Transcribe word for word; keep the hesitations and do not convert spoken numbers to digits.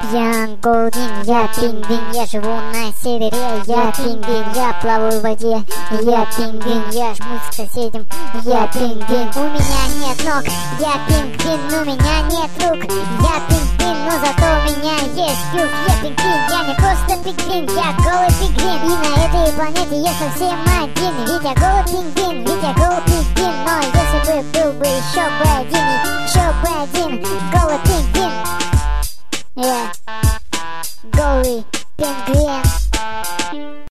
Я голдин, я пингвин, я живу на севере. Я пингвин, я плаваю в воде. Я пингвин, я жмусь к соседям. Я пингвин, у меня нет ног. Я пингвин, у меня нет рук. Я пингвин, но зато у меня есть клюв. Я пингвин, я не просто пингвин, я голый пингвин. И на этой планете я совсем один. Ведь я голый пингвин, ведь я голый пингвин. Но если бы был бы еще бы один, еще бы один голый